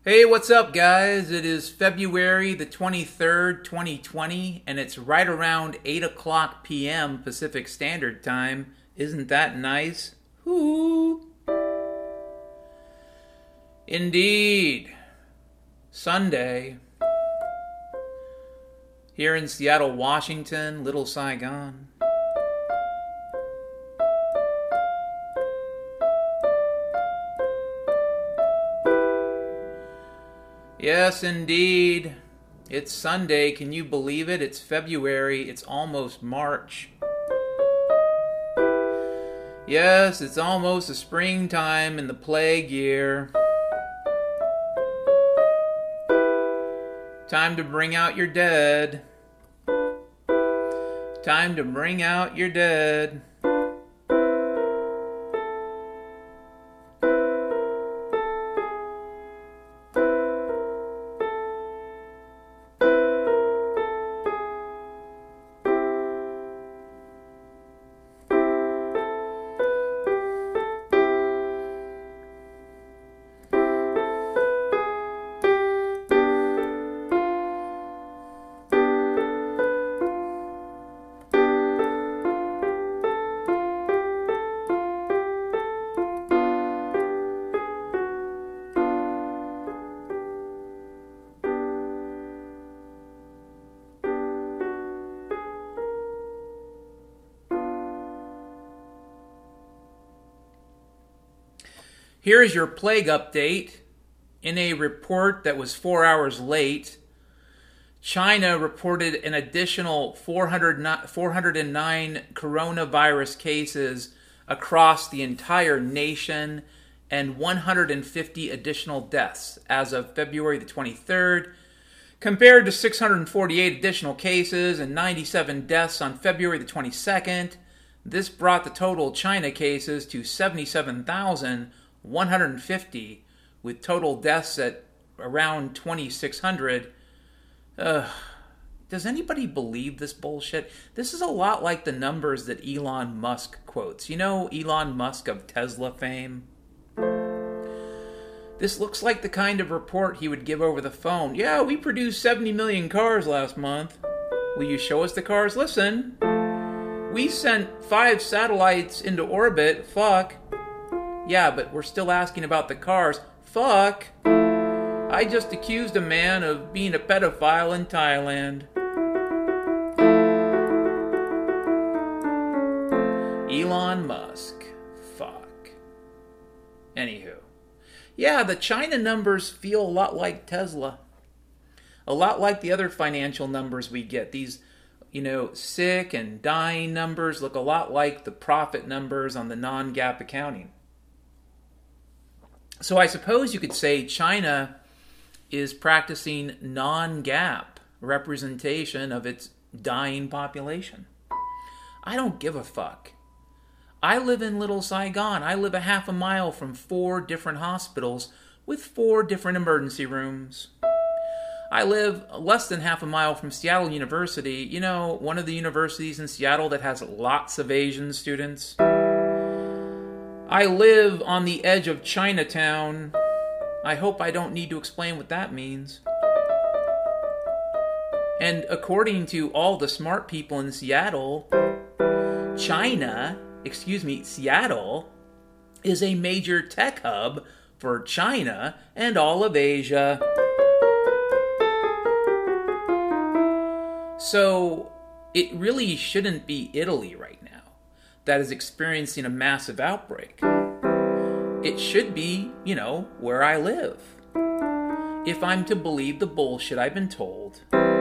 Hey, what's up, guys? It is February the 23rd, 2020, and it's right around 8 o'clock p.m. Pacific Standard Time. Isn't that nice? Ooh. Indeed. Sunday. Here in Seattle, Washington, Little Saigon. Yes, indeed. It's Sunday. Can you believe it? It's February. It's almost March. Yes, it's almost the springtime in the plague year. Time to bring out your dead. Time to bring out your dead. Here is your plague update. In a report that was 4 hours late, China reported an additional 409 coronavirus cases across the entire nation and 150 additional deaths as of February the 23rd, compared to 648 additional cases and 97 deaths on February the 22nd. This brought the total China cases to 77,150, with total deaths at around 2,600. Does anybody believe this bullshit? This is a lot like the numbers that Elon Musk quotes. You know Elon Musk of Tesla fame? This looks like the kind of report he would give over the phone. Yeah, we produced 70 million cars last month. Will you show us the cars? Listen, we sent 5 satellites into orbit. Fuck. Yeah, but we're still asking about the cars. Fuck. I just accused a man of being a pedophile in Thailand. Elon Musk. Fuck. Anywho. Yeah, the China numbers feel a lot like Tesla. A lot like the other financial numbers we get. These, sick and dying numbers look a lot like the profit numbers on the non-GAAP accounting. So I suppose you could say China is practicing non-GAAP representation of its dying population. I don't give a fuck. I live in Little Saigon. I live a half a mile from 4 different hospitals with 4 different emergency rooms. I live less than half a mile from Seattle University, one of the universities in Seattle that has lots of Asian students. I live on the edge of Chinatown. I hope I don't need to explain what that means. And according to all the smart people in Seattle, Seattle is a major tech hub for China and all of Asia. So it really shouldn't be Italy right now that is experiencing a massive outbreak. It should be, where I live. If I'm to believe the bullshit I've been told.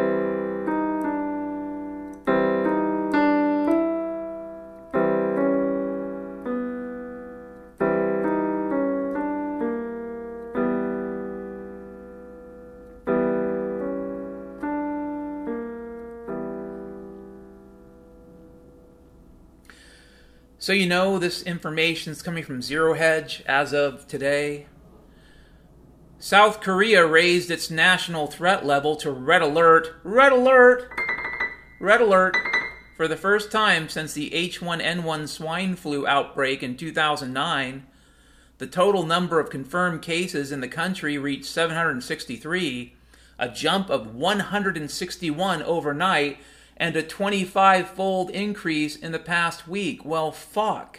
So this information is coming from Zero Hedge as of today. South Korea raised its national threat level to red alert. Red alert! Red alert! For the first time since the H1N1 swine flu outbreak in 2009, The total number of confirmed cases in the country reached 763, a jump of 161 overnight, and a 25-fold increase in the past week. Well, fuck.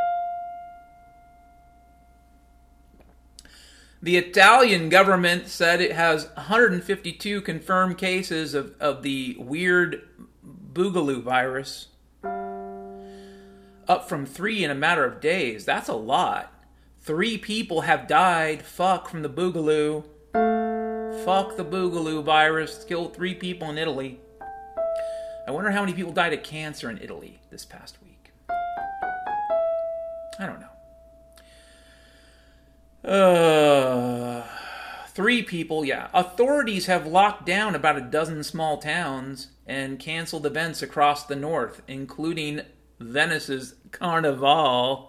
The Italian government said it has 152 confirmed cases of the weird Boogaloo virus, up from 3 in a matter of days. That's a lot. 3 people have died, from the Boogaloo. Fuck the Boogaloo virus. Killed 3 people in Italy. I wonder how many people died of cancer in Italy this past week. I don't know. 3 people, yeah. Authorities have locked down about a dozen small towns and canceled events across the north, including Venice's Carnival.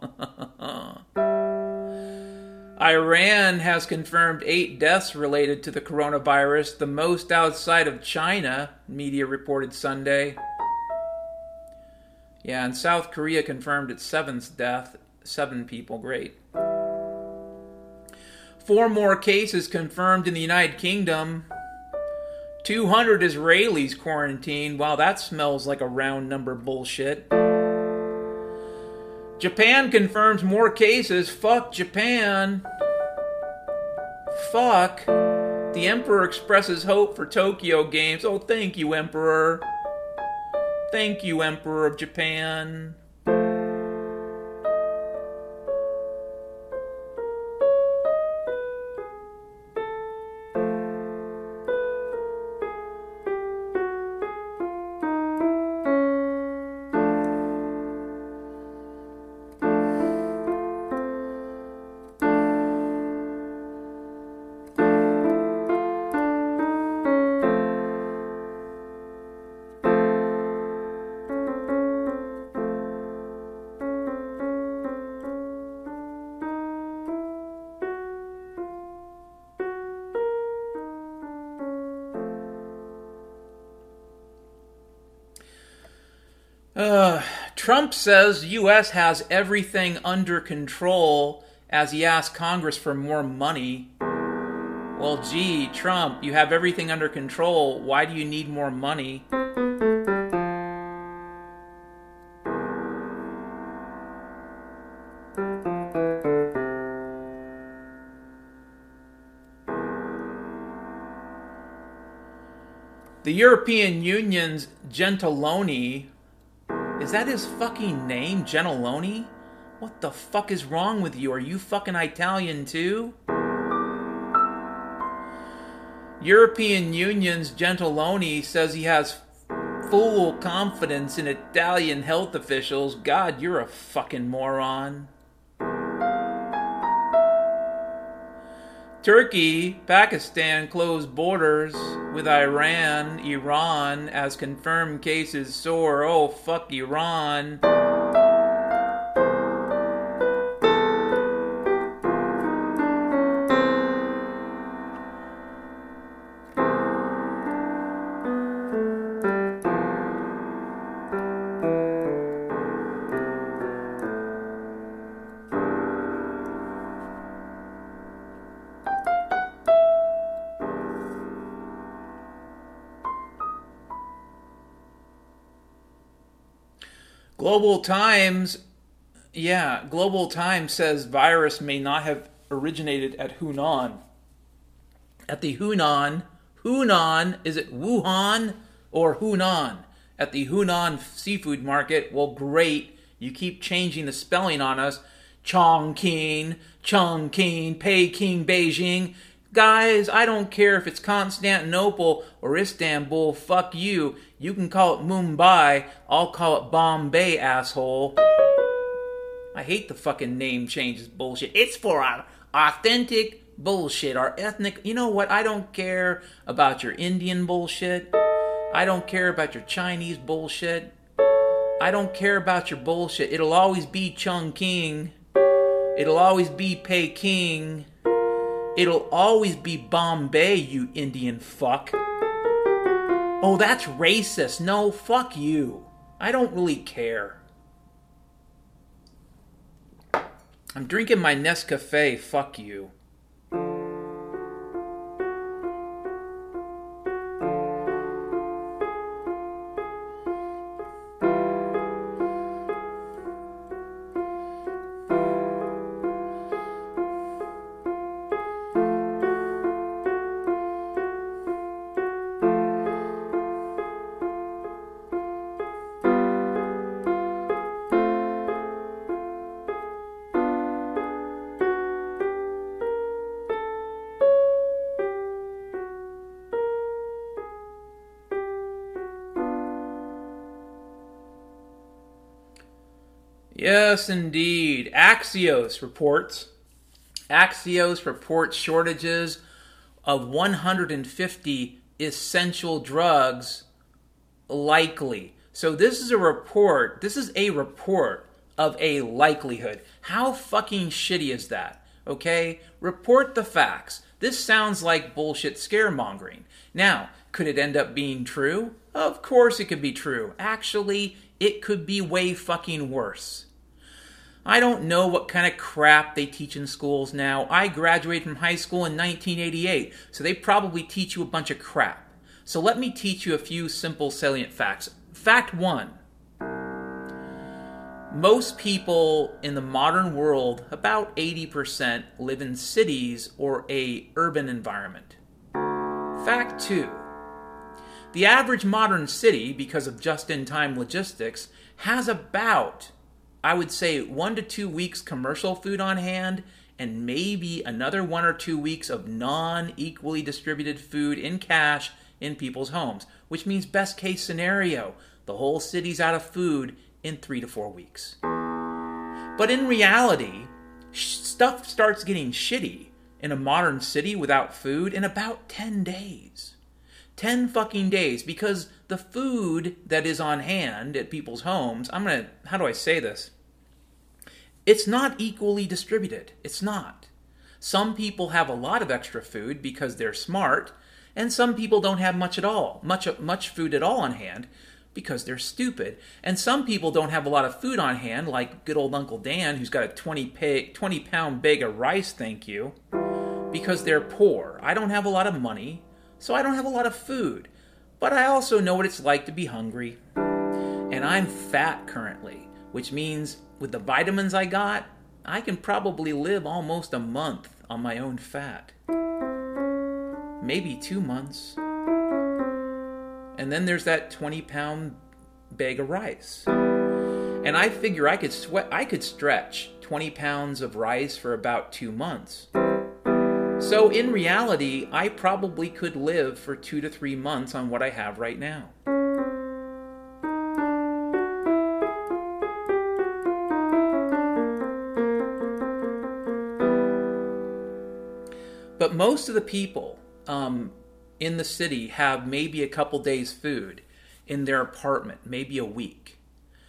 Iran has confirmed 8 deaths related to the coronavirus, the most outside of China, media reported Sunday. Yeah, and South Korea confirmed its 7th death. 7 people, great. 4 more cases confirmed in the United Kingdom. 200 Israelis quarantined. Wow, that smells like a round number bullshit. Japan confirms more cases. Fuck Japan. Fuck. The Emperor expresses hope for Tokyo Games. Oh, thank you, Emperor. Thank you, Emperor of Japan. Trump says U.S. has everything under control as he asks Congress for more money. Well, gee, Trump, you have everything under control. Why do you need more money? The European Union's Gentiloni, is that his fucking name, Gentiloni? What the fuck is wrong with you? Are you fucking Italian too? European Union's Gentiloni says he has full confidence in Italian health officials. God, you're a fucking moron. Turkey, Pakistan closed borders with Iran as confirmed cases soar. Oh, fuck Iran. Global Times says virus may not have originated at Hunan. At the Hunan, is it Wuhan or Hunan? At the Hunan seafood market, well, great, you keep changing the spelling on us. Chongqing, Peking, Beijing. Guys, I don't care if it's Constantinople or Istanbul, fuck you. You can call it Mumbai, I'll call it Bombay, asshole. I hate the fucking name changes bullshit. It's for our authentic bullshit, our ethnic... You know what, I don't care about your Indian bullshit. I don't care about your Chinese bullshit. I don't care about your bullshit. It'll always be Chongqing. It'll always be Peking. It'll always be Bombay, you Indian fuck. Oh, that's racist. No, fuck you. I don't really care. I'm drinking my Nescafe, fuck you. Yes, indeed. Axios reports shortages of 150 essential drugs likely. So this is a report. This is a report of a likelihood. How fucking shitty is that? Okay? Report the facts. This sounds like bullshit scaremongering. Now, could it end up being true? Of course it could be true. Actually, it could be way fucking worse. I don't know what kind of crap they teach in schools now. I graduated from high school in 1988, so they probably teach you a bunch of crap. So let me teach you a few simple salient facts. Fact 1. Most people in the modern world, about 80%, live in cities or a urban environment. Fact 2. The average modern city, because of just-in-time logistics, has about, I would say, 1 to 2 weeks commercial food on hand and maybe another 1 or 2 weeks of non-equally distributed food in cash in people's homes, which means best case scenario, the whole city's out of food in 3 to 4 weeks. But in reality, stuff starts getting shitty in a modern city without food in about 10 days. 10 fucking days, because the food that is on hand at people's homes, how do I say this? It's not equally distributed. It's not. Some people have a lot of extra food because they're smart, and some people don't have much at all, much food at all on hand because they're stupid. And some people don't have a lot of food on hand, like good old Uncle Dan, who's got a 20-pound bag of rice, thank you, because they're poor. I don't have a lot of money, so I don't have a lot of food. But I also know what it's like to be hungry. And I'm fat currently, which means with the vitamins I got, I can probably live almost a month on my own fat. Maybe 2 months. And then there's that 20-pound bag of rice. And I figure I could stretch 20 pounds of rice for about 2 months. So in reality, I probably could live for 2 to 3 months on what I have right now. But most of the people in the city have maybe a couple days' food in their apartment, maybe a week.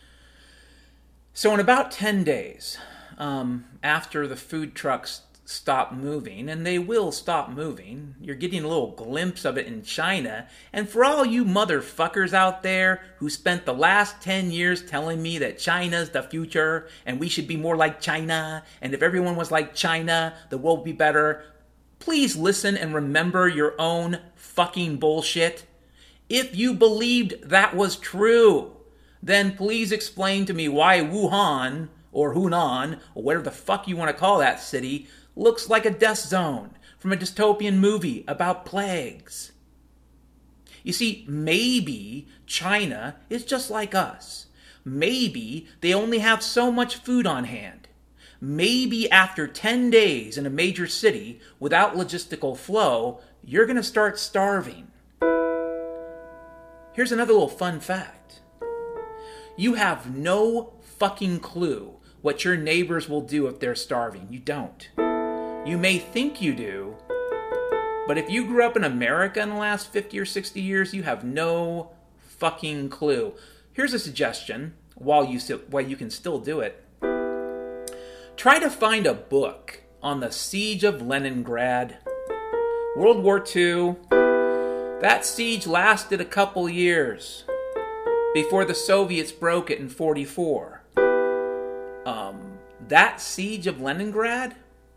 So in about 10 days, after the food trucks stop moving, and they will stop moving, you're getting a little glimpse of it in China. And for all you motherfuckers out there who spent the last 10 years telling me that China's the future and we should be more like China, and if everyone was like China, the world would be better, please listen and remember your own fucking bullshit. If you believed that was true, then please explain to me why Wuhan, or Hunan, or whatever the fuck you want to call that city, looks like a death zone from a dystopian movie about plagues. You see, maybe China is just like us. Maybe they only have so much food on hand. Maybe after 10 days in a major city without logistical flow, you're going to start starving. Here's another little fun fact. You have no fucking clue what your neighbors will do if they're starving. You don't. You may think you do, but if you grew up in America in the last 50 or 60 years, you have no fucking clue. Here's a suggestion while you can still do it. Try to find a book on the siege of Leningrad. World War II. That siege lasted a couple years before the Soviets broke it in 1944. that siege of Leningrad?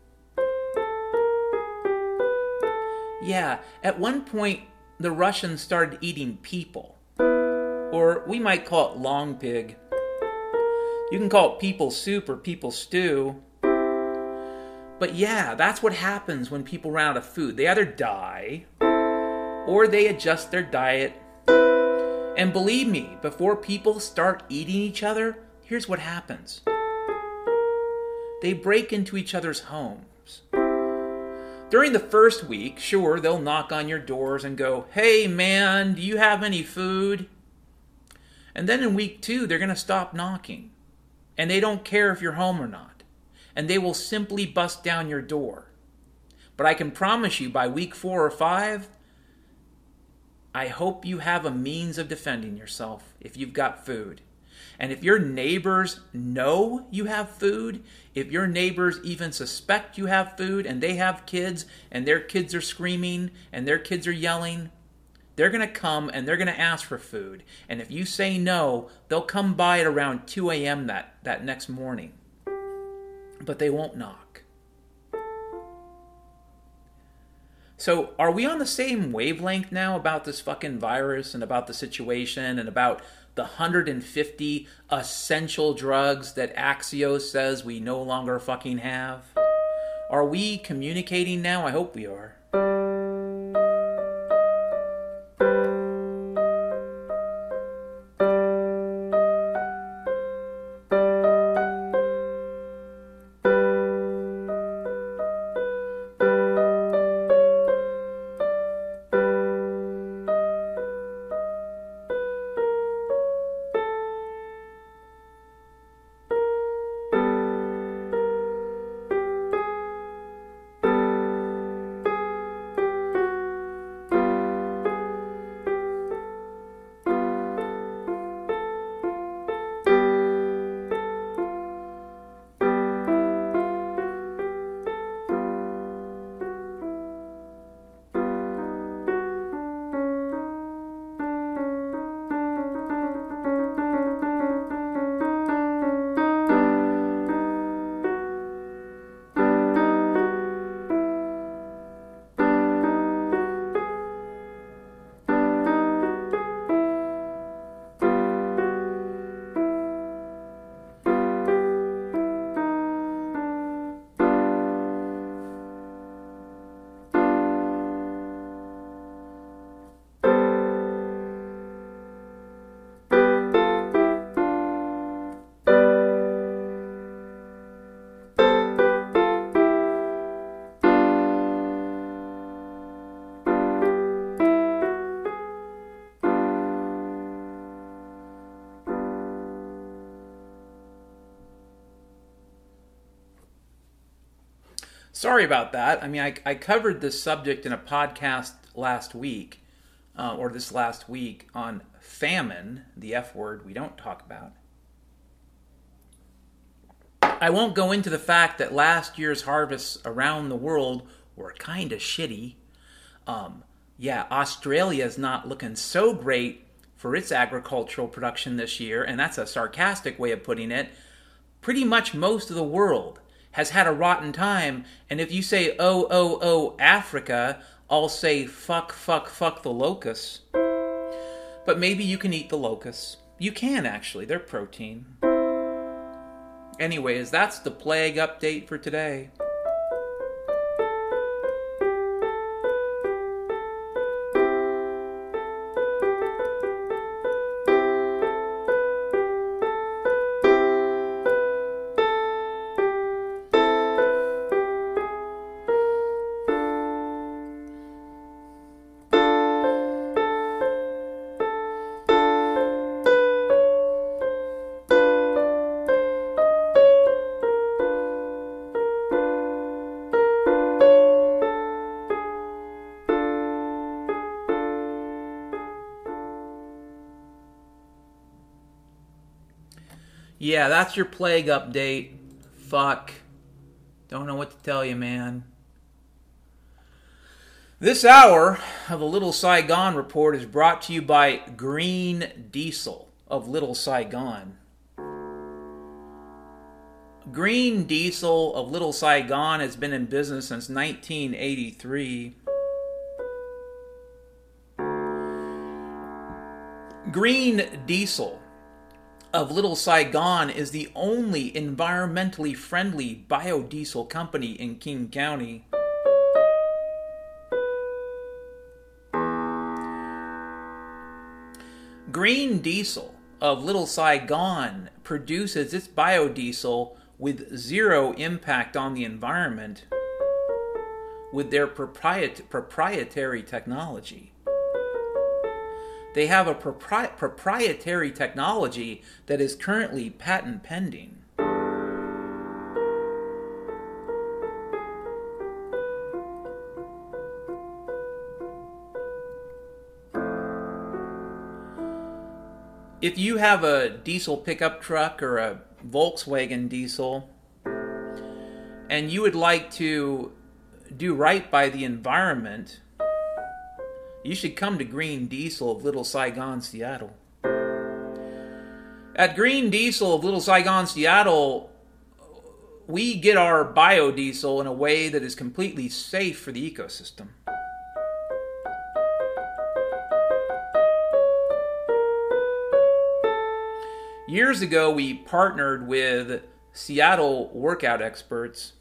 Yeah, at one point, the Russians started eating people. Or we might call it long pig. You can call it people soup or people stew. But yeah, that's what happens when people run out of food. They either die, or they adjust their diet. And believe me, before people start eating each other, here's what happens. They break into each other's homes. During the first week, sure, they'll knock on your doors and go, "Hey man, do you have any food?" And then in week 2, they're going to stop knocking. And they don't care if you're home or not. And they will simply bust down your door. But I can promise you, by week 4 or 5, I hope you have a means of defending yourself if you've got food. And if your neighbors know you have food, if your neighbors even suspect you have food and they have kids and their kids are screaming and their kids are yelling, they're going to come and they're going to ask for food. And if you say no, they'll come by at around 2 a.m. that next morning. But they won't knock. So are we on the same wavelength now about this fucking virus and about the situation and about the 150 essential drugs that Axios says we no longer fucking have? Are we communicating now? I hope we are. Sorry about that. I mean, I covered this subject in a podcast last week, or this last week, on famine, the F word we don't talk about. I won't go into the fact that last year's harvests around the world were kind of shitty. Australia's not looking so great for its agricultural production this year, and that's a sarcastic way of putting it. Pretty much most of the world has had a rotten time, and if you say, oh, Africa, I'll say, fuck the locusts. But maybe you can eat the locusts. You can, actually. They're protein. Anyways, that's the plague update for today. Yeah, that's your plague update. Fuck. Don't know what to tell you, man. This hour of the Little Saigon Report is brought to you by Green Diesel of Little Saigon. Green Diesel of Little Saigon has been in business since 1983. Green Diesel of Little Saigon is the only environmentally friendly biodiesel company in King County. Green Diesel of Little Saigon produces its biodiesel with zero impact on the environment with their proprietary technology. They have a proprietary technology that is currently patent pending. If you have a diesel pickup truck or a Volkswagen diesel, and you would like to do right by the environment, you should come to Green Diesel of Little Saigon, Seattle. At Green Diesel of Little Saigon, Seattle, we get our biodiesel in a way that is completely safe for the ecosystem. Years ago, we partnered with Seattle workout experts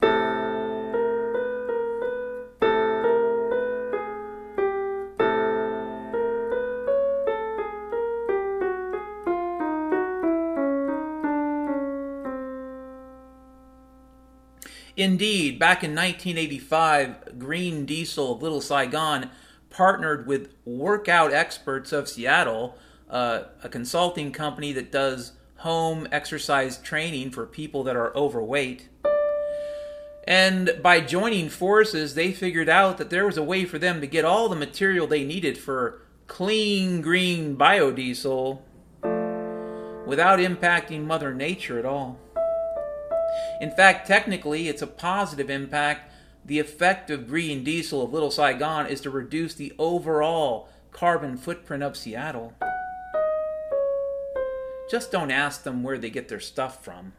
Indeed, back in 1985, Green Diesel of Little Saigon partnered with Workout Experts of Seattle, a consulting company that does home exercise training for people that are overweight. And by joining forces, they figured out that there was a way for them to get all the material they needed for clean green biodiesel without impacting Mother Nature at all. In fact, technically, it's a positive impact. The effect of Green Diesel of Little Saigon is to reduce the overall carbon footprint of Seattle. Just don't ask them where they get their stuff from.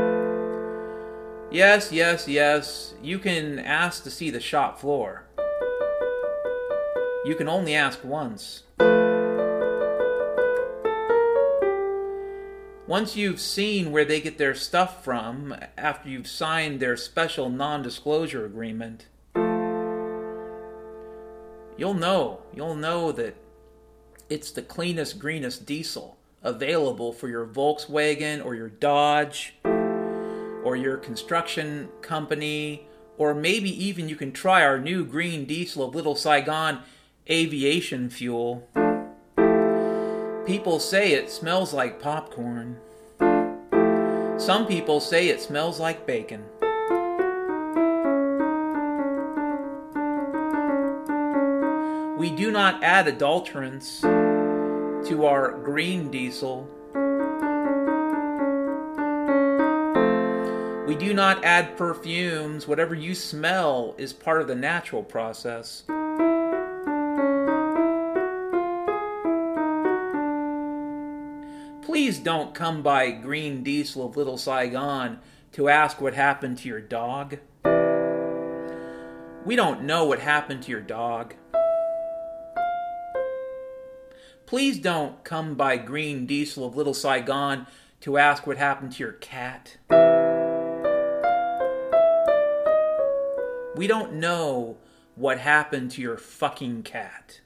Yes, you can ask to see the shop floor. You can only ask once. Once you've seen where they get their stuff from, after you've signed their special non-disclosure agreement, you'll know that it's the cleanest, greenest diesel available for your Volkswagen or your Dodge or your construction company, or maybe even you can try our new Green Diesel of Little Saigon aviation fuel. People say it smells like popcorn. Some people say it smells like bacon. We do not add adulterants to our green diesel. We do not add perfumes. Whatever you smell is part of the natural process. Please don't come by Green Diesel of Little Saigon to ask what happened to your dog. We don't know what happened to your dog. Please don't come by Green Diesel of Little Saigon to ask what happened to your cat. We don't know what happened to your fucking cat.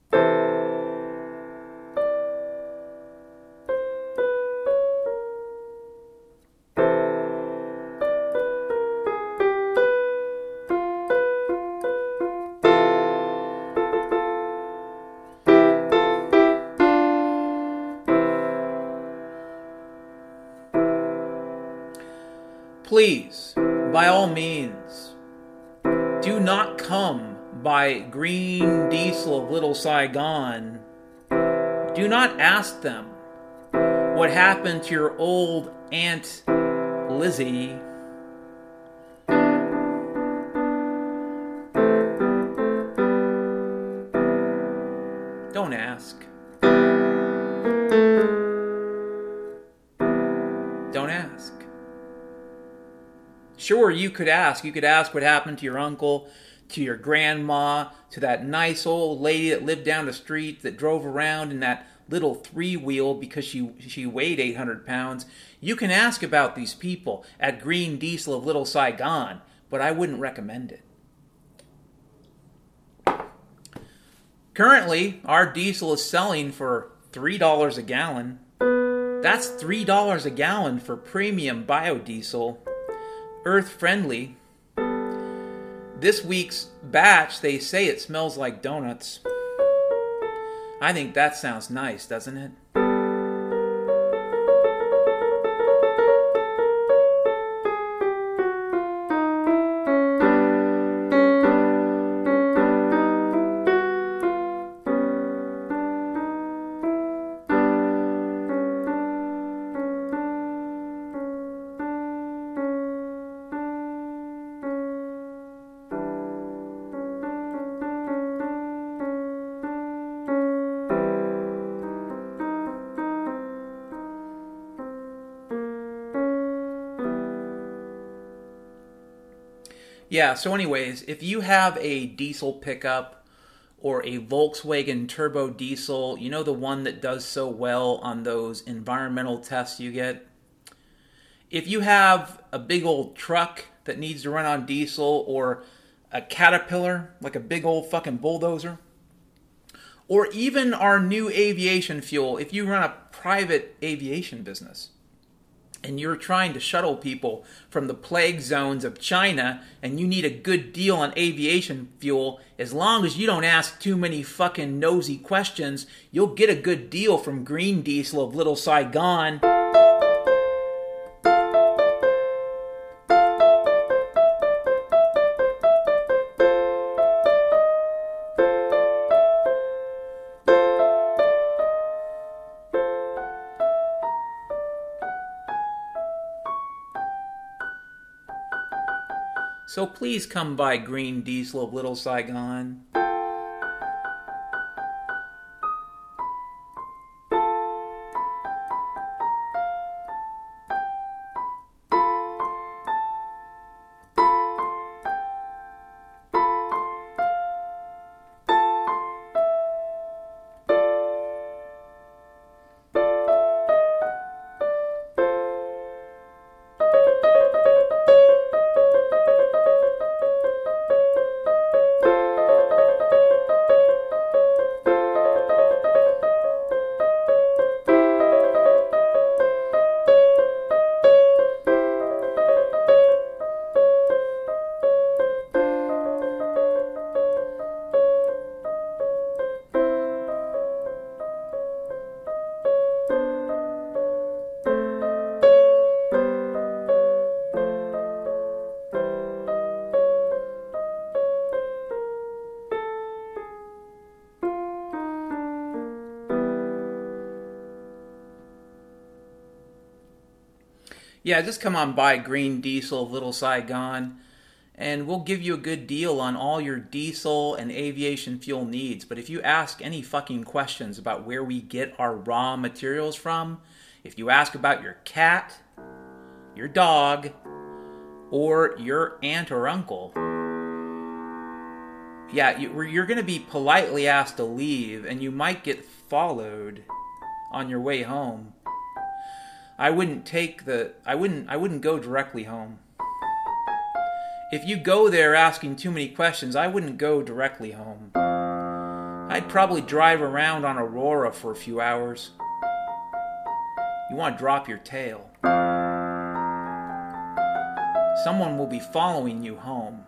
Please, by all means, do not come by Green Diesel of Little Saigon. Do not ask them what happened to your old Aunt Lizzie. Don't ask. Don't ask. Sure, you could ask. You could ask what happened to your uncle, to your grandma, to that nice old lady that lived down the street that drove around in that little three-wheel because she weighed 800 pounds. You can ask about these people at Green Diesel of Little Saigon, but I wouldn't recommend it. Currently, our diesel is selling for $3 a gallon. That's $3 a gallon for premium biodiesel, earth-friendly. This week's batch, they say it smells like donuts. I think that sounds nice, doesn't it? Yeah, so anyways, if you have a diesel pickup or a Volkswagen turbo diesel, you know, the one that does so well on those environmental tests you get? If you have a big old truck that needs to run on diesel, or a Caterpillar, like a big old fucking bulldozer, or even our new aviation fuel, if you run a private aviation business, and you're trying to shuttle people from the plague zones of China, and you need a good deal on aviation fuel, as long as you don't ask too many fucking nosy questions, you'll get a good deal from Green Diesel of Little Saigon. So please come by Green Diesel of Little Saigon. Yeah, just come on by Green Diesel of Little Saigon, and we'll give you a good deal on all your diesel and aviation fuel needs. But if you ask any fucking questions about where we get our raw materials from, if you ask about your cat, your dog, or your aunt or uncle, yeah, you're going to be politely asked to leave, and you might get followed on your way home. I wouldn't go directly home. If you go there asking too many questions, I wouldn't go directly home. I'd probably drive around on Aurora for a few hours. You want to drop your tail. Someone will be following you home.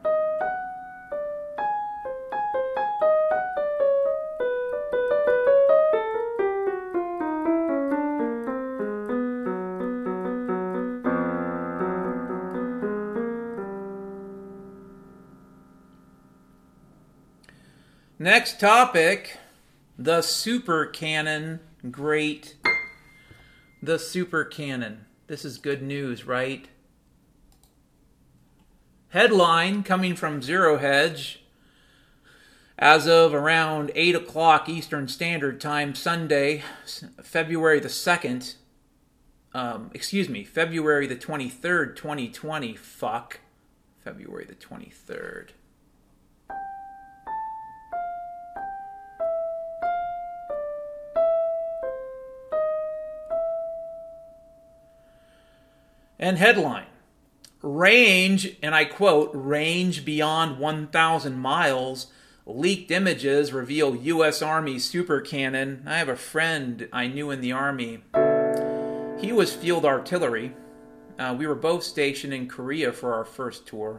Next topic, the Super Cannon. Great. The Super Cannon. This is good news, right? Headline coming from Zero Hedge. As of around 8 o'clock Eastern Standard Time, Sunday, February the 2nd, February the 23rd, 2020, fuck. February the 23rd. And headline, range, and I quote, range beyond 1,000 miles. Leaked images reveal U.S. Army super cannon. I have a friend I knew in the Army. He was field artillery. We were both stationed in Korea for our first tour.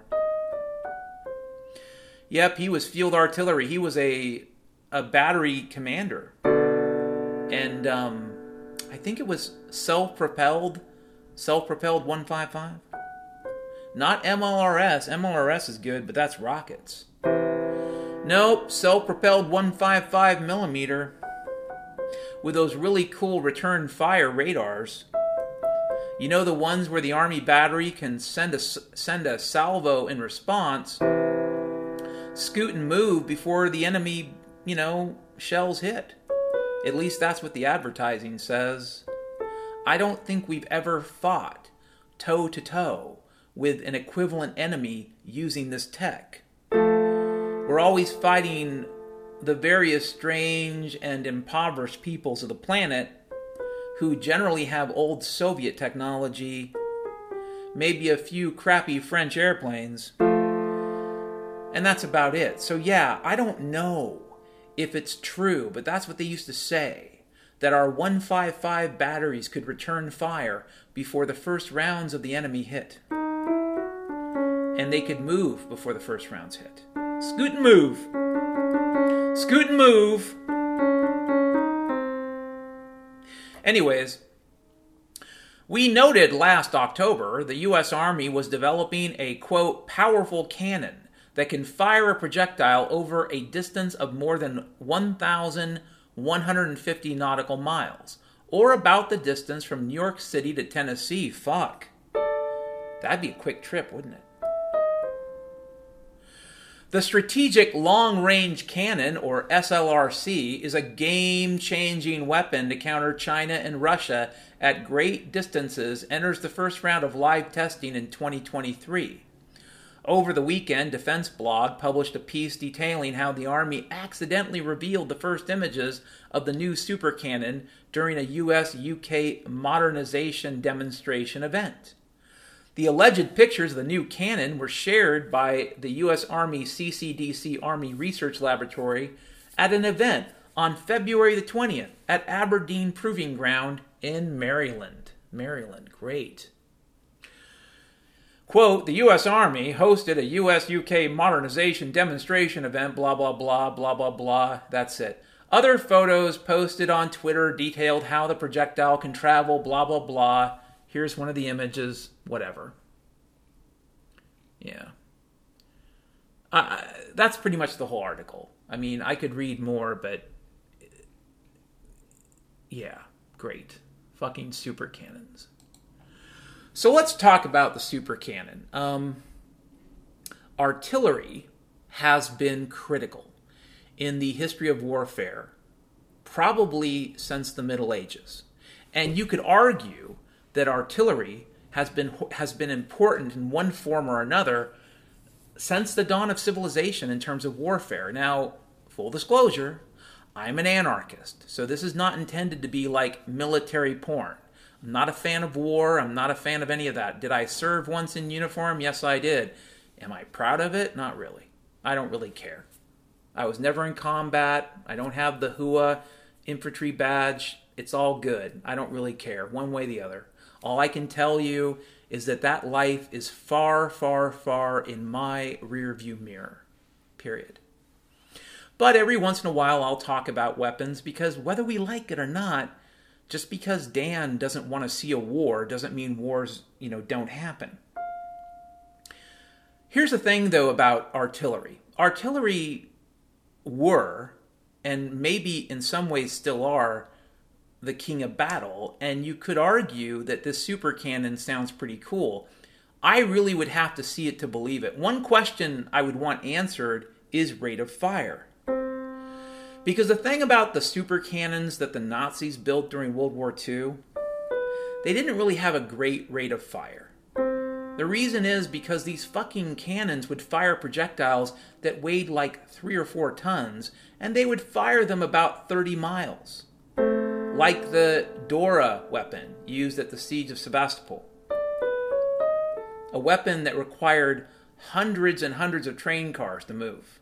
Yep, he was field artillery. He was a battery commander. And I think it was self-propelled 155. Not MLRS. MLRS is good, but that's rockets. Nope, self-propelled 155 millimeter with those really cool return fire radars. You know, the ones where the Army battery can send a salvo in response, scoot and move before the enemy, shells hit. At least that's what the advertising says. I don't think we've ever fought toe-to-toe with an equivalent enemy using this tech. We're always fighting the various strange and impoverished peoples of the planet who generally have old Soviet technology, maybe a few crappy French airplanes, and that's about it. So yeah, I don't know if it's true, but that's what they used to say, that our 155 batteries could return fire before the first rounds of the enemy hit. And they could move before the first rounds hit. Scoot and move. Scoot and move. Anyways, we noted last October the U.S. Army was developing a, quote, powerful cannon that can fire a projectile over a distance of more than 1,150 nautical miles, or about the distance from New York City to Tennessee. Fuck. That'd be a quick trip, wouldn't it? The Strategic Long-Range Cannon, or SLRC, is a game-changing weapon to counter China and Russia at great distances, enters the first round of live testing in 2023. Over the weekend, Defense Blog published a piece detailing how the Army accidentally revealed the first images of the new super cannon during a US-UK modernization demonstration event. The alleged pictures of the new cannon were shared by the U.S. Army CCDC Army Research Laboratory at an event on February the 20th at Aberdeen Proving Ground in Maryland. Maryland, great. Quote, the U.S. Army hosted a US-UK modernization demonstration event, blah, blah, blah, blah, blah, blah. That's it. Other photos posted on Twitter detailed how the projectile can travel, blah, blah, blah. Here's one of the images, whatever. Yeah. That's pretty much the whole article. I mean, I could read more, but yeah, great. Fucking super cannons. So let's talk about the super cannon. Artillery has been critical in the history of warfare, probably since the Middle Ages. And you could argue that artillery has been important in one form or another since the dawn of civilization in terms of warfare. Now, full disclosure, I'm an anarchist, so this is not intended to be like military porn. I'm not a fan of war. I'm not a fan of any of that. Did I serve once in uniform? Yes, I did. Am I proud of it? Not really. I don't really care. I was never in combat. I don't have the HUA infantry badge. It's all good. I don't really care, one way or the other. All I can tell you is that life is far, far, far in my rearview mirror. Period. But every once in a while I'll talk about weapons because whether we like it or not, just because Dan doesn't want to see a war doesn't mean wars, don't happen. Here's the thing, though, about artillery. Artillery were, and maybe in some ways still are, the king of battle, and you could argue that this super cannon sounds pretty cool. I really would have to see it to believe it. One question I would want answered is rate of fire. Because the thing about the super cannons that the Nazis built during World War II, they didn't really have a great rate of fire. The reason is because these fucking cannons would fire projectiles that weighed like 3 or 4 tons, and they would fire them about 30 miles. Like the Dora weapon used at the siege of Sevastopol. A weapon that required hundreds and hundreds of train cars to move.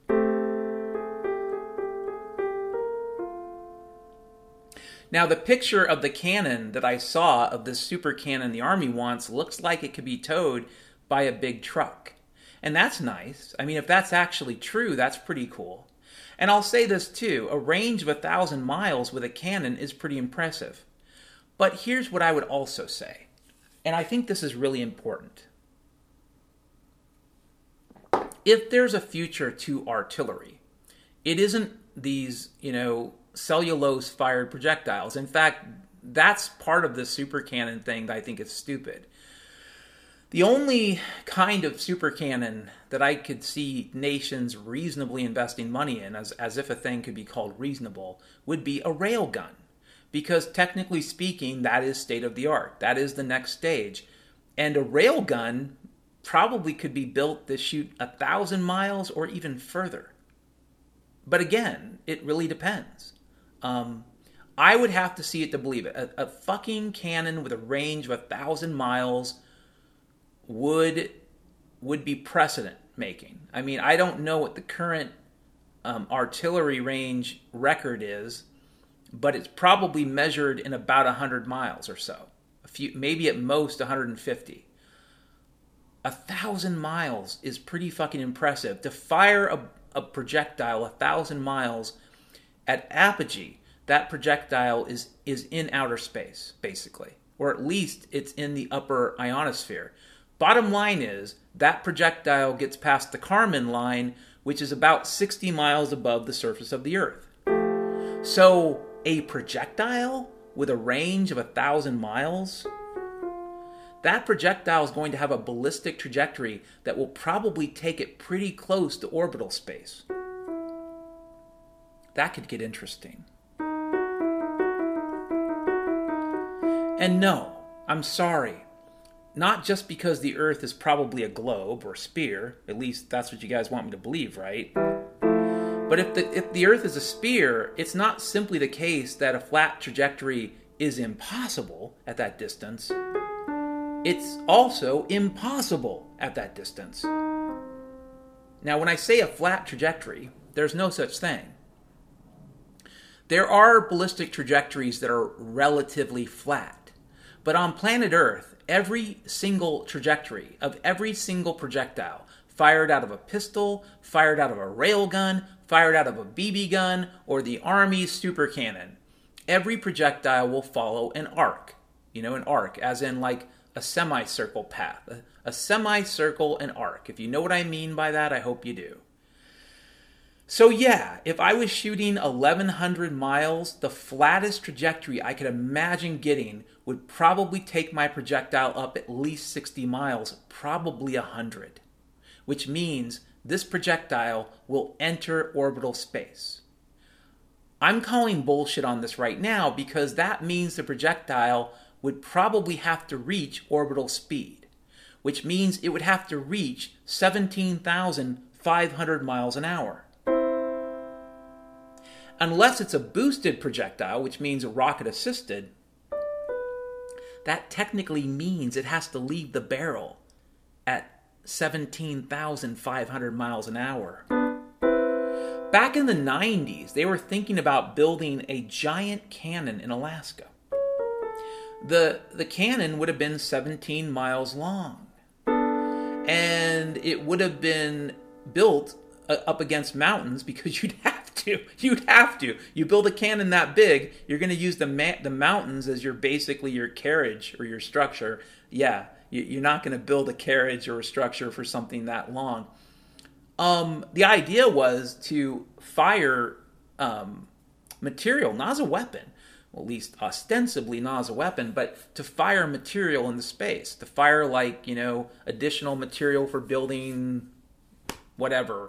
Now, the picture of the cannon that I saw of this super cannon the Army wants looks like it could be towed by a big truck. And that's nice. I mean, if that's actually true, that's pretty cool. And I'll say this too, a range of 1,000 miles with a cannon is pretty impressive. But here's what I would also say, and I think this is really important. If there's a future to artillery, it isn't these, cellulose-fired projectiles. In fact, that's part of the super cannon thing that I think is stupid. The only kind of super cannon that I could see nations reasonably investing money in, as if a thing could be called reasonable, would be a railgun. Because technically speaking, that is state-of-the-art. That is the next stage. And a railgun probably could be built to shoot 1,000 miles or even further. But again, it really depends. I would have to see it to believe it. A fucking cannon with a range of 1,000 miles would be precedent making. I mean, I don't know what the current artillery range record is, but it's probably measured in about 100 miles or so. Maybe at most 150. 1,000 miles is pretty fucking impressive. To fire a projectile 1,000 miles at apogee, that projectile is in outer space, basically. Or at least it's in the upper ionosphere. Bottom line is, that projectile gets past the Kármán line, which is about 60 miles above the surface of the Earth. So, a projectile with a range of 1,000 miles, that projectile is going to have a ballistic trajectory that will probably take it pretty close to orbital space. That could get interesting. And no, I'm sorry. Not just because the Earth is probably a globe or sphere, at least that's what you guys want me to believe, right? But if the Earth is a sphere, it's not simply the case that a flat trajectory is impossible at that distance. It's also impossible at that distance. Now, when I say a flat trajectory, there's no such thing. There are ballistic trajectories that are relatively flat. But on planet Earth, every single trajectory of every single projectile, fired out of a pistol, fired out of a railgun, fired out of a BB gun, or the Army's super cannon, every projectile will follow an arc. An arc, as in like a semicircle path. A semicircle and arc. If you know what I mean by that, I hope you do. So yeah, if I was shooting 1,100 miles, the flattest trajectory I could imagine getting would probably take my projectile up at least 60 miles, probably 100. Which means this projectile will enter orbital space. I'm calling bullshit on this right now because that means the projectile would probably have to reach orbital speed, which means it would have to reach 17,500 miles an hour. Unless it's a boosted projectile, which means rocket-assisted, that technically means it has to leave the barrel at 17,500 miles an hour. Back in the 90s, they were thinking about building a giant cannon in Alaska. The cannon would have been 17 miles long. And it would have been built up against mountains because you'd have to. You build a cannon that big, you're going to use the mountains as basically your carriage or your structure. Yeah, you're not going to build a carriage or a structure for something that long. The idea was to fire material, not as a weapon, well, at least ostensibly not as a weapon, but to fire material into space, to fire additional material for building whatever.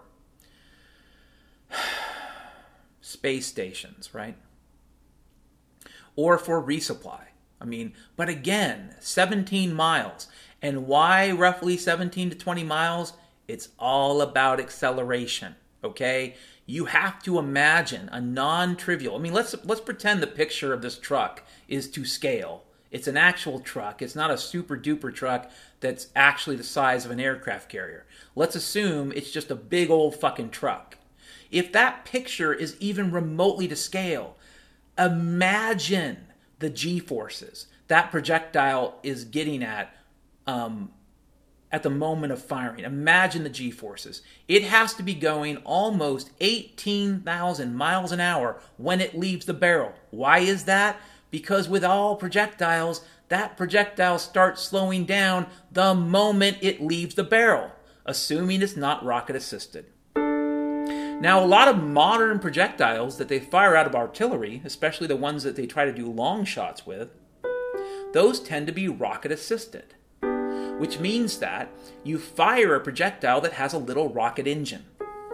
Space stations, right? Or for resupply. I mean, but again, 17 miles. And why roughly 17 to 20 miles? It's all about acceleration, okay? You have to imagine a non-trivial. I mean, let's pretend the picture of this truck is to scale. It's an actual truck. It's not a super duper truck that's actually the size of an aircraft carrier. Let's assume it's just a big old fucking truck. If that picture is even remotely to scale, imagine the G-forces that projectile is getting at the moment of firing. Imagine the G-forces. It has to be going almost 18,000 miles an hour when it leaves the barrel. Why is that? Because with all projectiles, that projectile starts slowing down the moment it leaves the barrel, assuming it's not rocket assisted. Now, a lot of modern projectiles that they fire out of artillery, especially the ones that they try to do long shots with, those tend to be rocket assisted, which means that you fire a projectile that has a little rocket engine.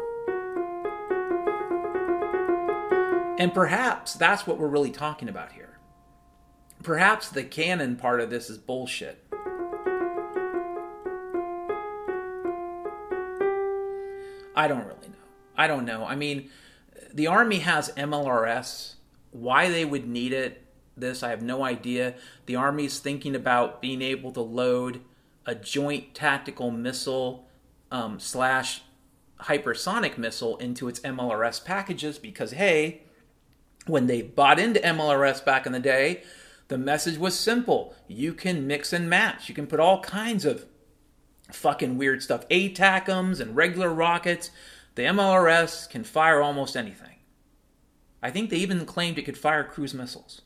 And perhaps that's what we're really talking about here. Perhaps the cannon part of this is bullshit. I don't really know. I don't know. I mean, the Army has MLRS. Why they would need this, I have no idea. The Army's thinking about being able to load a joint tactical missile slash hypersonic missile into its MLRS packages because, hey, when they bought into MLRS back in the day, the message was simple. You can mix and match. You can put all kinds of fucking weird stuff. ATACMs and regular rockets. The MLRS can fire almost anything. I think they even claimed it could fire cruise missiles.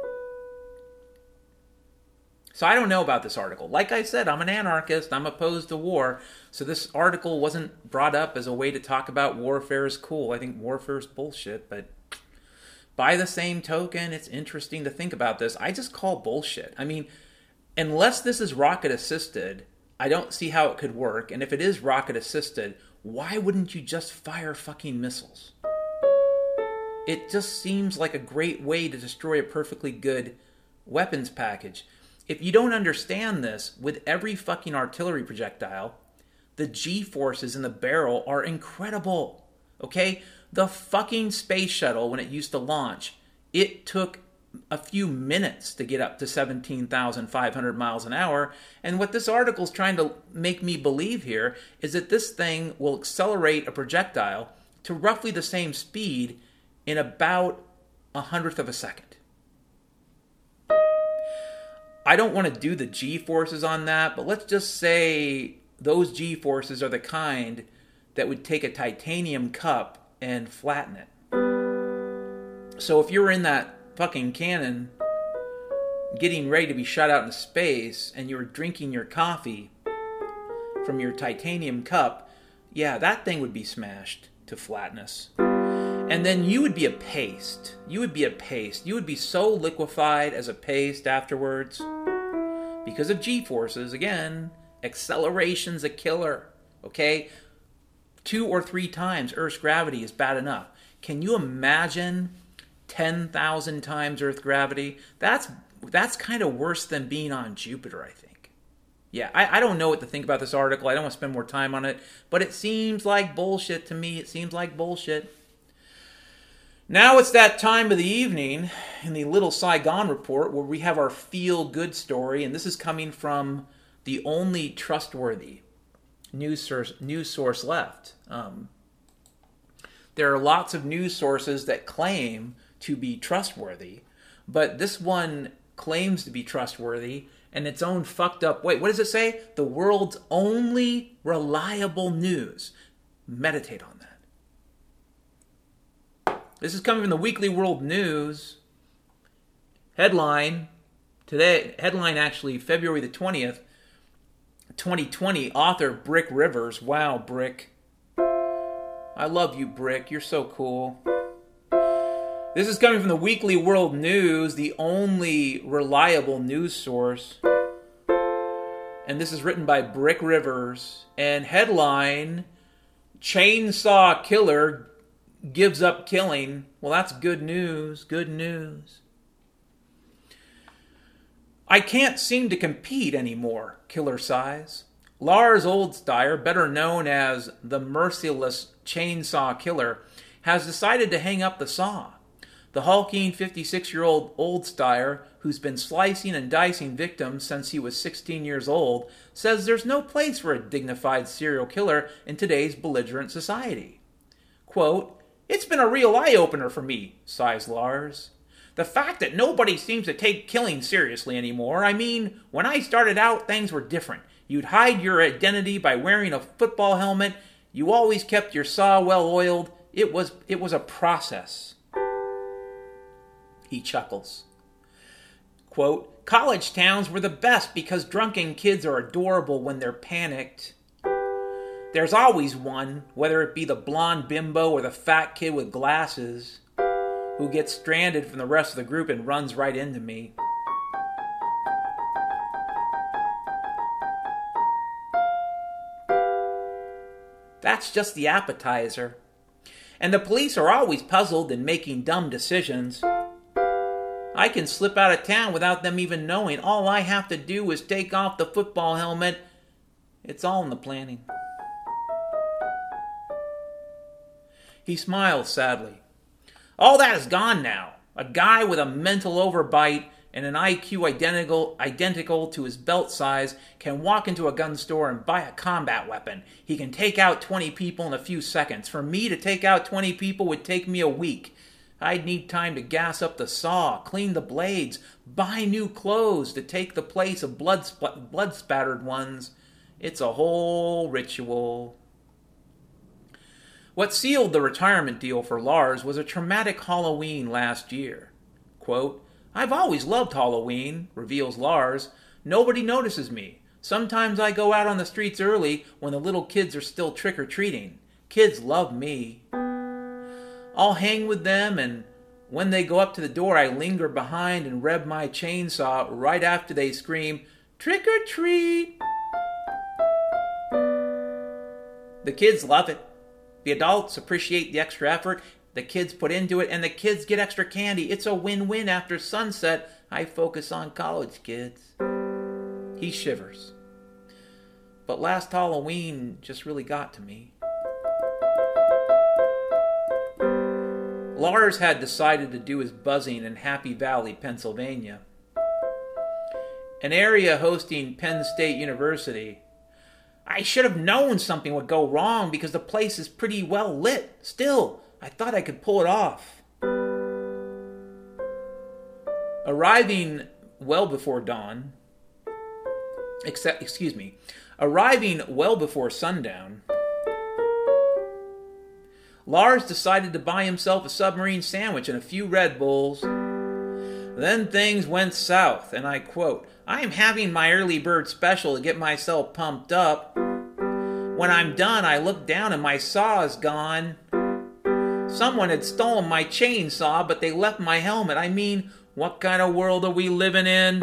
So I don't know about this article. Like I said, I'm an anarchist. I'm opposed to war. So this article wasn't brought up as a way to talk about warfare is cool. I think warfare is bullshit, but by the same token, it's interesting to think about this. I just call bullshit. I mean, unless this is rocket assisted, I don't see how it could work. And if it is rocket assisted, why wouldn't you just fire fucking missiles? It just seems like a great way to destroy a perfectly good weapons package. If you don't understand this, with every fucking artillery projectile, the G-forces in the barrel are incredible. Okay? The fucking space shuttle, when it used to launch, it took a few minutes to get up to 17,500 miles an hour. And what this article is trying to make me believe here is that this thing will accelerate a projectile to roughly the same speed in about 1/100th of a second. I don't want to do the G-forces on that, but let's just say those G-forces are the kind that would take a titanium cup and flatten it. So if you're in that fucking cannon getting ready to be shot out into space and you're drinking your coffee from your titanium cup, yeah, that thing would be smashed to flatness. And then you would be a paste. You would be a paste. You would be so liquefied as a paste afterwards. Because of G-forces, again, acceleration's a killer. Okay? 2 or 3 times Earth's gravity is bad enough. Can you imagine 10,000 times Earth gravity? That's kind of worse than being on Jupiter, I think. Yeah, I don't know what to think about this article. I don't want to spend more time on it. But it seems like bullshit to me. It seems like bullshit. Now it's that time of the evening in the Little Saigon Report where we have our feel-good story. And this is coming from the only trustworthy news source left. There are lots of news sources that claim to be trustworthy, but this one claims to be trustworthy in its own fucked up way. What does it say? The world's only reliable news. Meditate on that. This is coming from the Weekly World News. Headline actually, February the 20th, 2020, author Brick Rivers. Wow, Brick. I love you, Brick. You're so cool. This is coming from the Weekly World News, the only reliable news source. And this is written by Brick Rivers. And headline, Chainsaw Killer gives up killing. Well, that's good news. Good news. I can't seem to compete anymore, Killer sighs. Lars Oldsteyer, better known as the Merciless Chainsaw Killer, has decided to hang up the saw. The hulking 56-year-old Oldsteyer, who's been slicing and dicing victims since he was 16 years old, says there's no place for a dignified serial killer in today's belligerent society. Quote, "It's been a real eye-opener for me," sighs Lars. "The fact that nobody seems to take killing seriously anymore. I mean, when I started out, things were different. You'd hide your identity by wearing a football helmet. You always kept your saw well oiled. It was a process." He chuckles. Quote, "College towns were the best because drunken kids are adorable when they're panicked. There's always one, whether it be the blonde bimbo or the fat kid with glasses, who gets stranded from the rest of the group and runs right into me. That's just the appetizer. And the police are always puzzled and making dumb decisions. I can slip out of town without them even knowing. All I have to do is take off the football helmet. It's all in the planning." He smiles sadly. "All that is gone now. A guy with a mental overbite and an IQ identical to his belt size can walk into a gun store and buy a combat weapon. He can take out 20 people in a few seconds. For me to take out 20 people would take me a week. I'd need time to gas up the saw, clean the blades, buy new clothes to take the place of blood-spattered ones. It's a whole ritual." What sealed the retirement deal for Lars was a traumatic Halloween last year. Quote, "I've always loved Halloween," reveals Lars. "Nobody notices me. Sometimes I go out on the streets early when the little kids are still trick-or-treating. Kids love me. I'll hang with them, and when they go up to the door, I linger behind and rev my chainsaw right after they scream, 'Trick-or-treat!' The kids love it. The adults appreciate the extra effort the kids put into it, and the kids get extra candy. It's a win-win. After sunset, I focus on college kids." He shivers. "But last Halloween just really got to me." Lars had decided to do his buzzing in Happy Valley, Pennsylvania, an area hosting Penn State University. "I should have known something would go wrong because the place is pretty well lit. Still, I thought I could pull it off." Arriving well before sundown, Lars decided to buy himself a submarine sandwich and a few Red Bulls. Then things went south, and I quote, "I'm having my early bird special to get myself pumped up. When I'm done, I look down and my saw is gone. Someone had stolen my chainsaw, but they left my helmet. I mean, what kind of world are we living in?"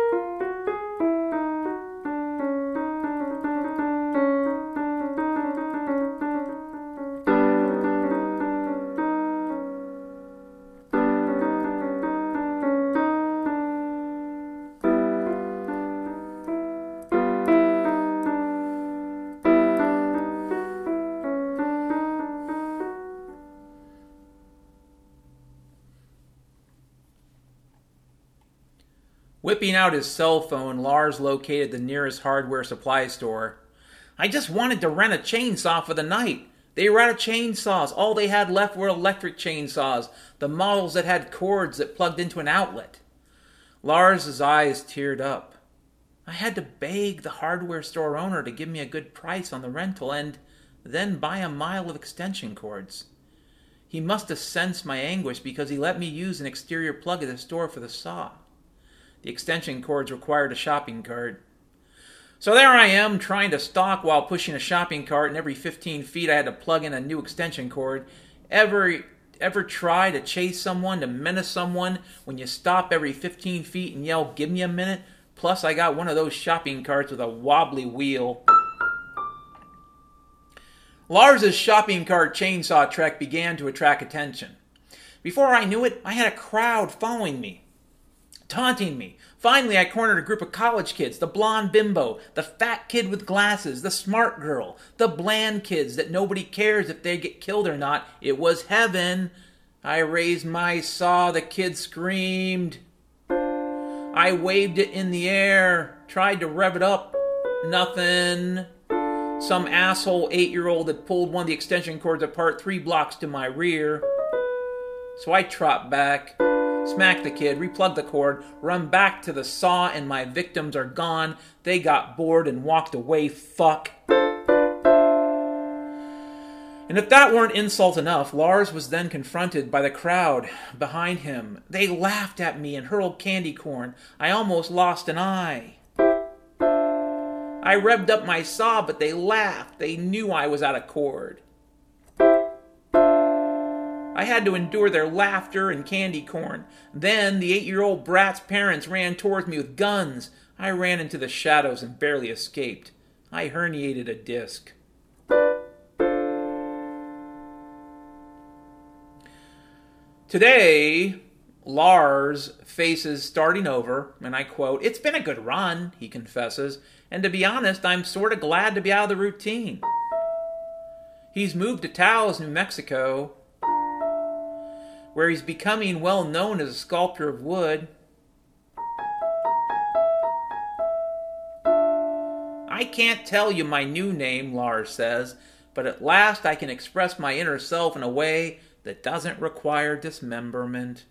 Whipping out his cell phone, Lars located the nearest hardware supply store. "I just wanted to rent a chainsaw for the night. They were out of chainsaws. All they had left were electric chainsaws, the models that had cords that plugged into an outlet." Lars's eyes teared up. "I had to beg the hardware store owner to give me a good price on the rental and then buy a mile of extension cords. He must have sensed my anguish because he let me use an exterior plug at the store for the saw. The extension cords required a shopping cart. So there I am, trying to stalk while pushing a shopping cart, and every 15 feet I had to plug in a new extension cord. Ever try to chase someone, to menace someone, when you stop every 15 feet and yell, 'Give me a minute'? Plus I got one of those shopping carts with a wobbly wheel." Lars's shopping cart chainsaw trek began to attract attention. Before I knew it, I had a crowd following me. taunting me. Finally, I cornered a group of college kids, the blonde bimbo, the fat kid with glasses, the smart girl, the bland kids that nobody cares if they get killed or not. It was heaven. I raised my saw, the kid screamed. I waved it in the air, tried to rev it up. Nothing. Some asshole 8-year-old had pulled one of the extension cords apart 3 blocks to my rear. So I trot back, smack the kid, replug the cord, run back to the saw, and my victims are gone. They got bored and walked away, fuck. And if that weren't insult enough, Lars was then confronted by the crowd behind him. They laughed at me and hurled candy corn. I almost lost an eye. I revved up my saw, but they laughed. They knew I was out of cord. I had to endure their laughter and candy corn. Then the 8-year-old brat's parents ran towards me with guns. I ran into the shadows and barely escaped. I herniated a disc. Today, Lars faces starting over, and I quote, "It's been a good run," he confesses, "and to be honest, I'm sort of glad to be out of the routine." He's moved to Taos, New Mexico, where he's becoming well known as a sculptor of wood. "I can't tell you my new name," Lars says, "but at last I can express my inner self in a way that doesn't require dismemberment."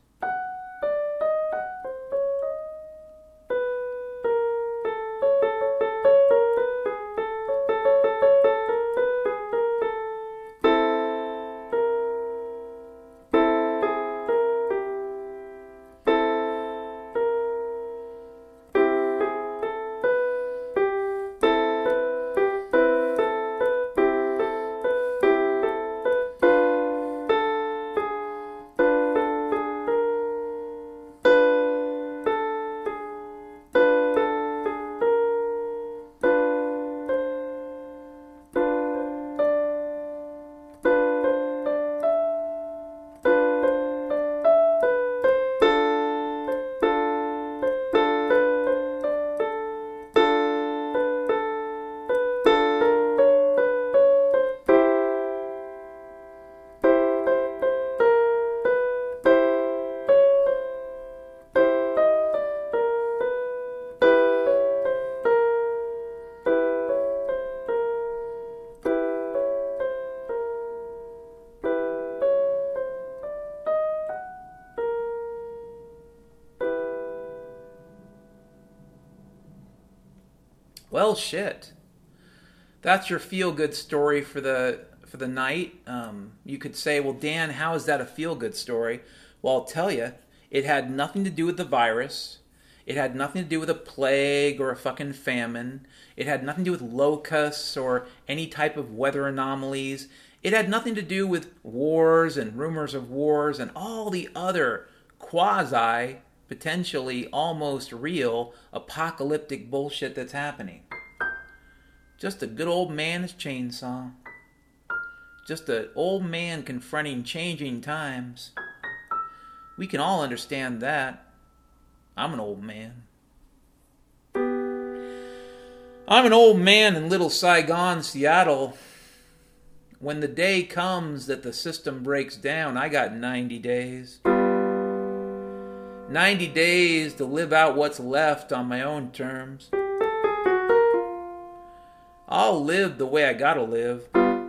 Well, shit. That's your feel-good story for the night. You could say, well, Dan, how is that a feel-good story? Well, I'll tell you, it had nothing to do with the virus. It had nothing to do with a plague or a fucking famine. It had nothing to do with locusts or any type of weather anomalies. It had nothing to do with wars and rumors of wars and all the other quasi, potentially almost real, apocalyptic bullshit that's happening. Just a good old man's chainsaw. Just an old man confronting changing times. We can all understand that. I'm an old man. I'm an old man in Little Saigon, Seattle. When the day comes that the system breaks down, I got 90 days. 90 days to live out what's left on my own terms. I'll live the way I gotta live.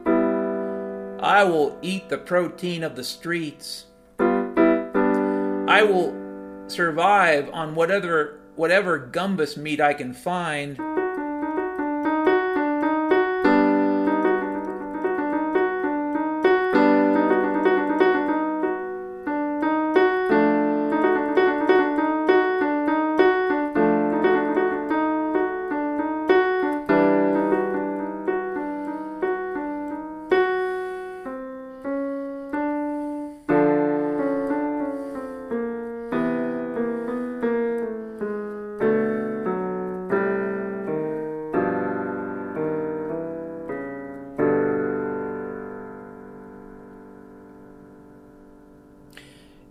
I will eat the protein of the streets. I will survive on whatever gumbus meat I can find.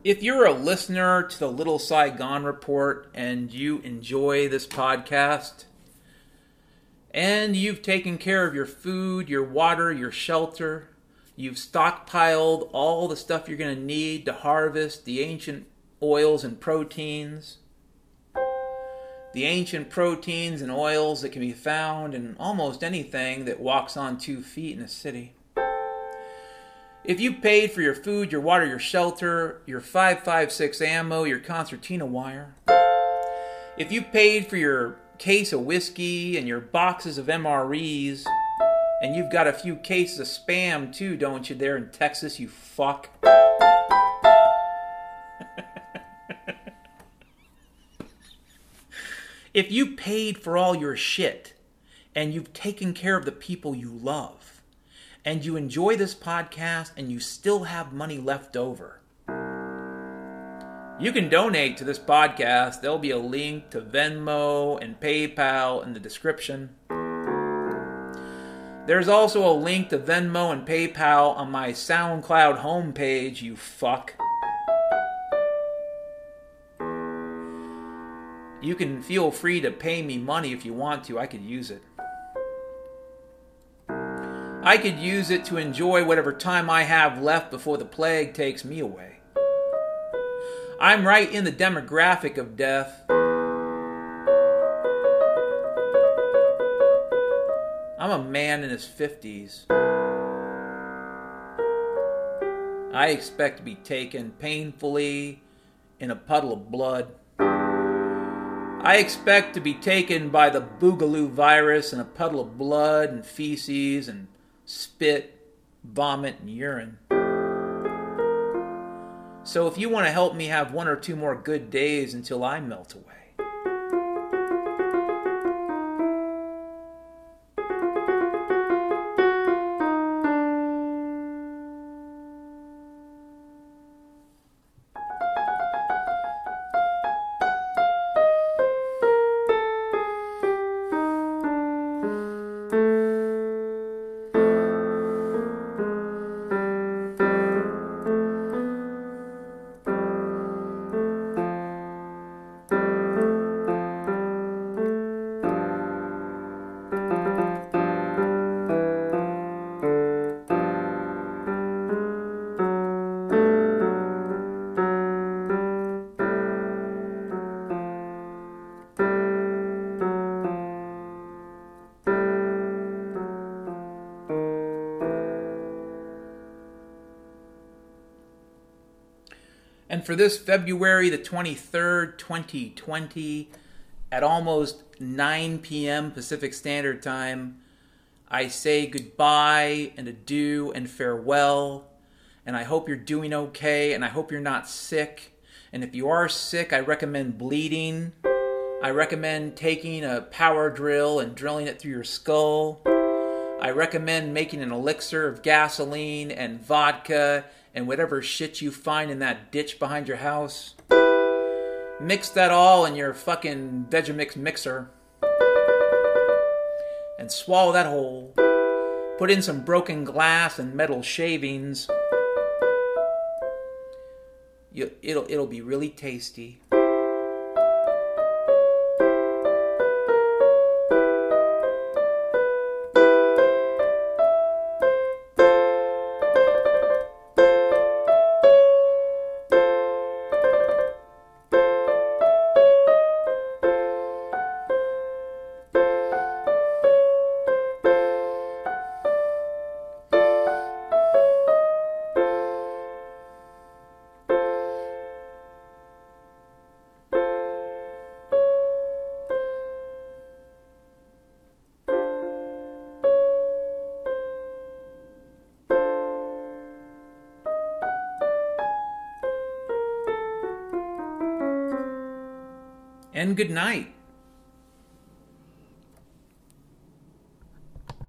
If you're a listener to the Little Saigon Report and you enjoy this podcast, and you've taken care of your food, your water, your shelter, you've stockpiled all the stuff you're going to need to harvest the ancient oils and proteins, the ancient proteins and oils that can be found in almost anything that walks on 2 feet in a city. If you paid for your food, your water, your shelter, your 5.56 ammo, your concertina wire, if you paid for your case of whiskey and your boxes of MREs, and you've got a few cases of Spam too, don't you, there in Texas, you fuck? If you paid for all your shit, and you've taken care of the people you love, and you enjoy this podcast, and you still have money left over, you can donate to this podcast. There'll be a link to Venmo and PayPal in the description. There's also a link to Venmo and PayPal on my SoundCloud homepage, you fuck. You can feel free to pay me money if you want to. I could use it. I could use it to enjoy whatever time I have left before the plague takes me away. I'm right in the demographic of death. I'm a man in his 50s. I expect to be taken painfully in a puddle of blood. I expect to be taken by the Boogaloo virus in a puddle of blood and feces and spit, vomit, and urine. So if you want to help me have 1 or 2 more good days until I melt away, and for this February the 23rd, 2020, at almost 9 p.m. Pacific Standard Time, I say goodbye and adieu and farewell. And I hope you're doing okay, and I hope you're not sick. And if you are sick, I recommend bleeding. I recommend taking a power drill and drilling it through your skull. I recommend making an elixir of gasoline and vodka and whatever shit you find in that ditch behind your house. Mix that all in your fucking Vegemix mixer. And swallow that whole. Put in some broken glass and metal shavings. It'll be really tasty. And good night.